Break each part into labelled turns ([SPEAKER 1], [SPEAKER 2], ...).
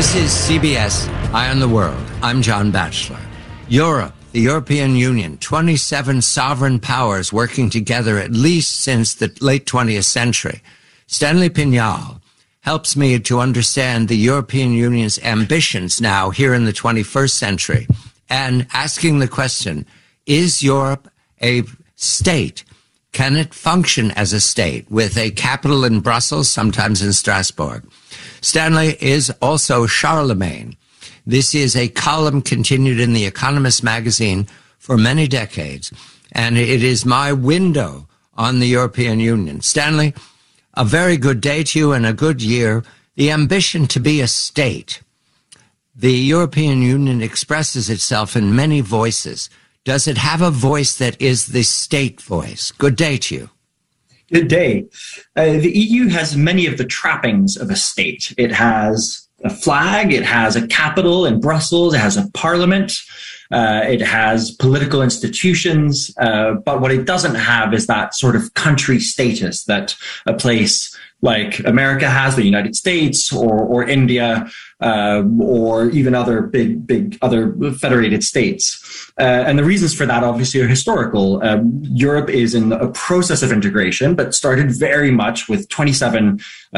[SPEAKER 1] This is CBS Eye on the World. I'm John Batchelor. Europe, the European Union, 27 sovereign powers working together at least since the late 20th century. Stanley Pignal helps me to understand the European Union's ambitions now here in the 21st century and asking the question, is Europe a state? Can it function as a state with a capital in Brussels, sometimes in Strasbourg? Stanley is also Charlemagne. This is a column continued in The Economist magazine for many decades, and it is my window on the European Union. Stanley, a very good day to you and a good year. The ambition to be a state. The European Union expresses itself in many voices. Does it have a voice that is the state voice? Good day to you.
[SPEAKER 2] Good day. The EU has many of the trappings of a state. It has a flag, it has a capital in Brussels, it has a parliament, it has political institutions, but what it doesn't have is that sort of country status that a place like America has, the United States, or India, or even other big other federated states. And the reasons for that obviously are historical. Europe is in a process of integration, but started very much with 27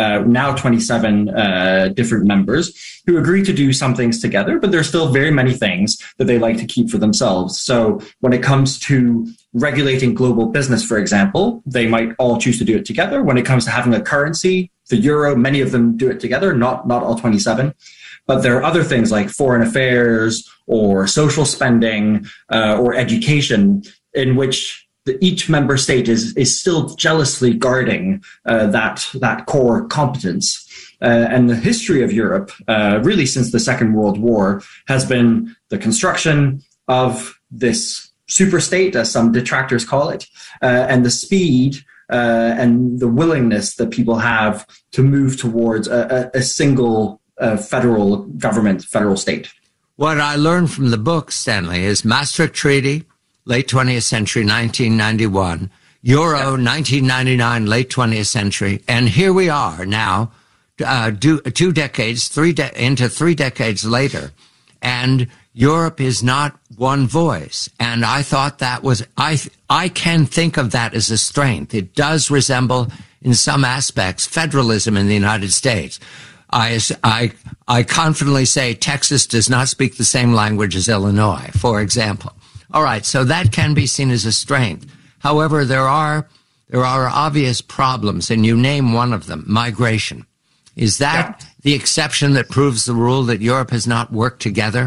[SPEAKER 2] different members who agree to do some things together, but there's still very many things that they like to keep for themselves. So when it comes to regulating global business, for example, they might all choose to do it together. When it comes to having a currency, the euro, many of them do it together, not all 27. But there are other things like foreign affairs or social spending or education in which each member state is still jealously guarding that core competence. And the history of Europe, really since the Second World War, has been the construction of this superstate, as some detractors call it, and the speed and the willingness that people have to move towards a single federal government, federal state.
[SPEAKER 1] What I learned from the book, Stanley, is Maastricht Treaty, late 20th century, 1991, Euro, 1999, late 20th century, and here we are now, 2 decades, into 3 decades later, and Europe is not one voice. And I thought that was, I can think of that as a strength. It does resemble, in some aspects, federalism in the United States. I confidently say Texas does not speak the same language as Illinois, for example. All right, so that can be seen as a strength. However, there are obvious problems, and you name one of them, migration. Is that the exception that proves the rule that Europe has not worked together?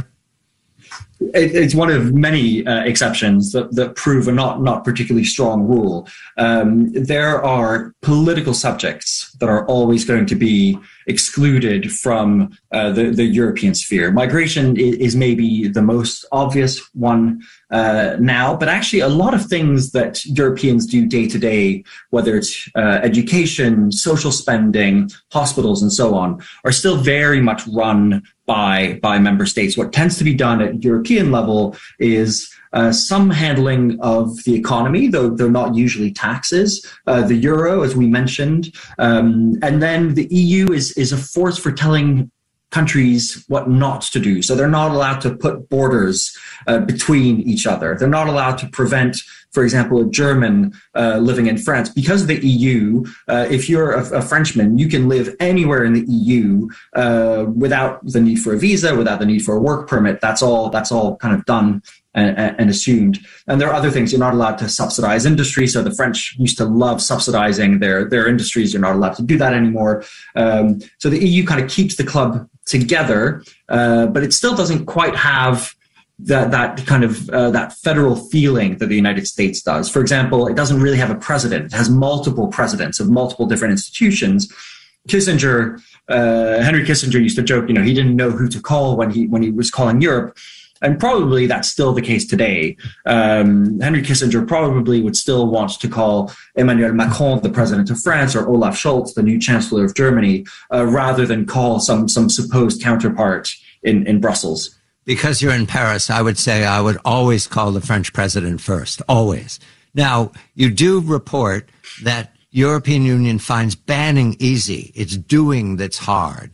[SPEAKER 2] It's one of many exceptions that prove a not particularly strong rule. There are political subjects that are always going to be excluded from the European sphere. Migration is maybe the most obvious one now, but actually a lot of things that Europeans do day to day, whether it's education, social spending, hospitals, and so on, are still very much run by member states. What tends to be done at European level is some handling of the economy, though they're not usually taxes, the euro, as we mentioned, and then the EU is a force for telling countries what not to do. So they're not allowed to put borders between each other. They're not allowed to prevent, for example, a German living in France. Because of the EU, if you're a Frenchman, you can live anywhere in the EU without the need for a visa, without the need for a work permit. That's all kind of done and assumed. And there are other things. You're not allowed to subsidize industry. So the French used to love subsidizing their industries. You're not allowed to do that anymore. So the EU kind of keeps the club together, but it still doesn't quite have that kind of that federal feeling that the United States does. For example, it doesn't really have a president. It has multiple presidents of multiple different institutions. Henry Kissinger used to joke, he didn't know who to call when he was calling Europe. And probably that's still the case today. Henry Kissinger probably would still want to call Emmanuel Macron the president of France or Olaf Scholz the new chancellor of Germany, rather than call some supposed counterpart in Brussels.
[SPEAKER 1] Because you're in Paris, I would say I would always call the French president first, always. Now, you do report that European Union finds banning easy. It's doing that's hard.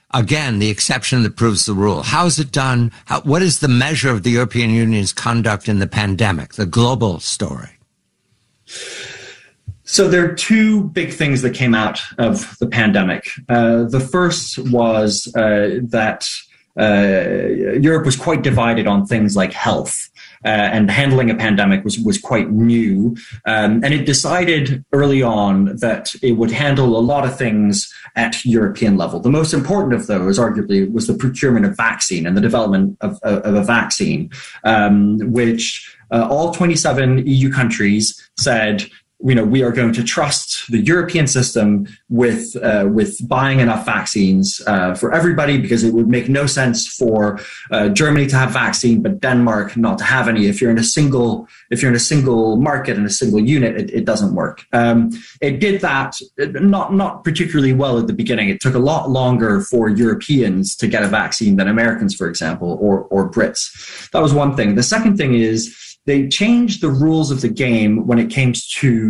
[SPEAKER 1] again, the exception that proves the rule. How is it done? What is the measure of the European Union's conduct in the pandemic, the global story?
[SPEAKER 2] So there are two big things that came out of the pandemic. The first was that Europe was quite divided on things like health. And handling a pandemic was quite new. And it decided early on that it would handle a lot of things at European level. The most important of those, arguably, was the procurement of vaccine and the development of a vaccine, which all 27 EU countries said, we are going to trust the European system with buying enough vaccines for everybody, because it would make no sense for Germany to have vaccine but Denmark not to have any. If you're in a single market and a single unit, it doesn't work. It did that not particularly well at the beginning. It took a lot longer for Europeans to get a vaccine than Americans, for example, or Brits. That was one thing. The second thing is, they changed the rules of the game when it comes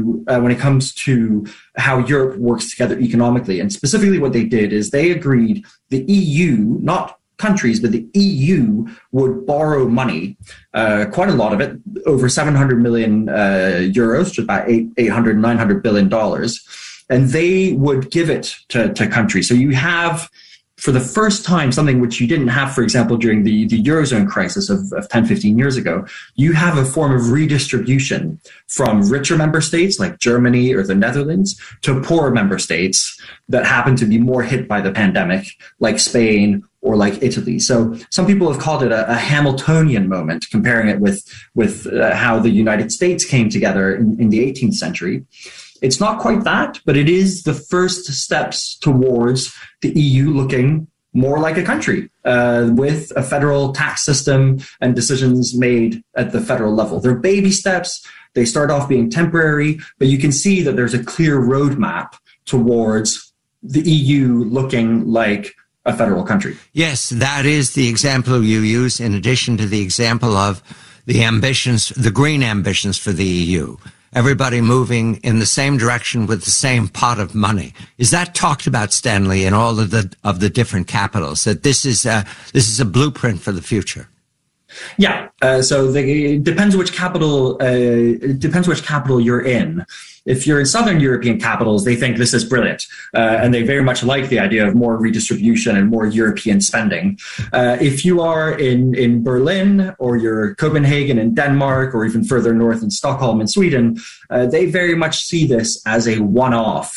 [SPEAKER 2] to how Europe works together economically. And specifically what they did is they agreed the EU, not countries, but the EU would borrow money, quite a lot of it, over 700 million euros, which is about $900 billion. And they would give it to countries. So you have, for the first time, something which you didn't have, for example, during the Eurozone crisis of 10, 15 years ago. You have a form of redistribution from richer member states like Germany or the Netherlands to poorer member states that happen to be more hit by the pandemic, like Spain or like Italy. So some people have called it a Hamiltonian moment, comparing it with how the United States came together in the 18th century. It's not quite that, but it is the first steps towards the EU looking more like a country, with a federal tax system and decisions made at the federal level. They're baby steps. They start off being temporary, but you can see that there's a clear roadmap towards the EU looking like a federal country.
[SPEAKER 1] Yes, that is the example you use, in addition to the example of the ambitions, the green ambitions for the EU. Everybody moving in the same direction with the same pot of money. Is that talked about, Stanley, in all of the different capitals, that this is a blueprint for the future?
[SPEAKER 2] Yeah. So it depends which capital. It depends which capital you're in. If you're in Southern European capitals, they think this is brilliant, and they very much like the idea of more redistribution and more European spending. If you are in Berlin, or you're Copenhagen in Denmark, or even further north in Stockholm in Sweden, they very much see this as a one-off.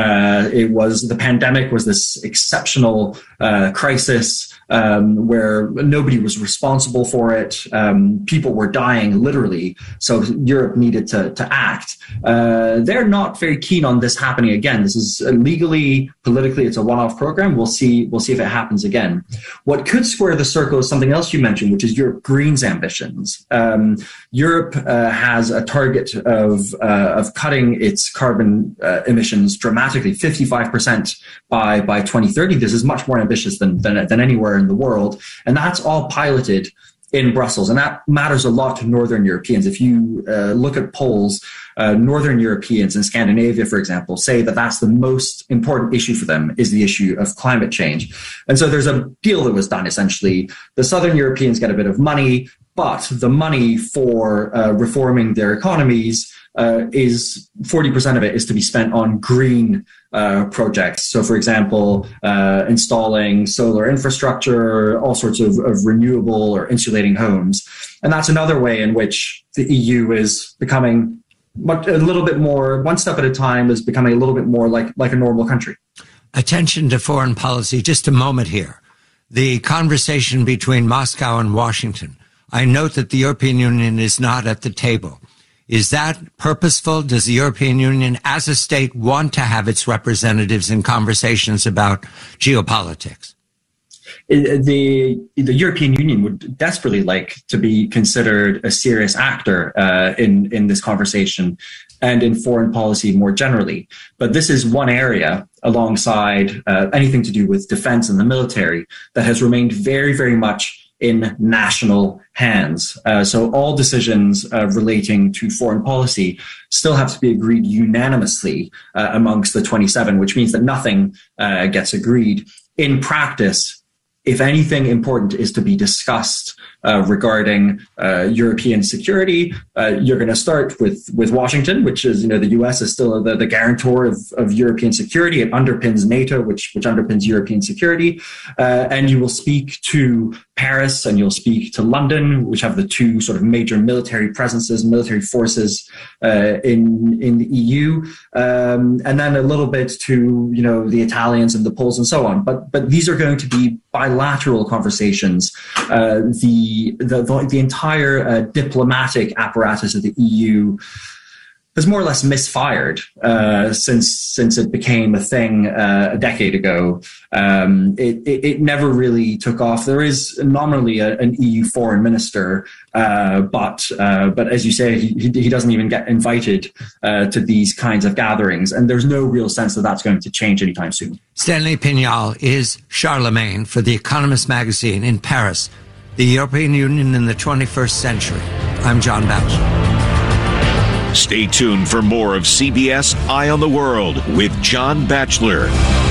[SPEAKER 2] The pandemic was this exceptional crisis where nobody was responsible for it. People were dying literally, so Europe needed to act. They're not very keen on this happening again. This is legally, politically, it's a one-off program. We'll see if it happens again. What could square the circle is something else you mentioned, which is Europe Green's ambitions. Europe has a target of cutting its carbon emissions dramatically, 55% by 2030. This is much more ambitious than anywhere in the world, and that's all piloted in Brussels, and that matters a lot to Northern Europeans. If you look at polls, Northern Europeans in Scandinavia, for example, say that that's the most important issue for them, is the issue of climate change. And so there's a deal that was done, essentially. The Southern Europeans get a bit of money, but the money for reforming their economies is 40% of it is to be spent on green projects. So, for example, installing solar infrastructure, all sorts of renewable or insulating homes. And that's another way in which the EU is becoming a little bit more, one step at a time, is becoming a little bit more like a normal country.
[SPEAKER 1] Attention to foreign policy. Just a moment here. The conversation between Moscow and Washington. I note that the European Union is not at the table. Is that purposeful? Does the European Union as a state want to have its representatives in conversations about geopolitics?
[SPEAKER 2] The European Union would desperately like to be considered a serious actor in this conversation and in foreign policy more generally. But this is one area, alongside anything to do with defense and the military, that has remained very, very much in national hands. So all decisions relating to foreign policy still have to be agreed unanimously amongst the 27, which means that nothing gets agreed in practice, if anything important is to be discussed regarding European security, you're going to start with Washington, which is, the US is still the guarantor of European security. It underpins NATO, which underpins European security. And you will speak to Paris and you'll speak to London, which have the two sort of major military presences, military forces in the EU. And then a little bit to, the Italians and the Poles and so on. But these are going to be bilateral conversations. The entire diplomatic apparatus of the EU has more or less misfired since it became a thing a decade ago. It never really took off. There is nominally an EU foreign minister, but as you say, he doesn't even get invited to these kinds of gatherings, and there's no real sense that that's going to change anytime soon.
[SPEAKER 1] Stanley Pignal is Charlemagne for The Economist magazine in Paris, the European Union in the 21st century. I'm John Batchelor.
[SPEAKER 3] Stay tuned for more of CBS Eye on the World with John Batchelor.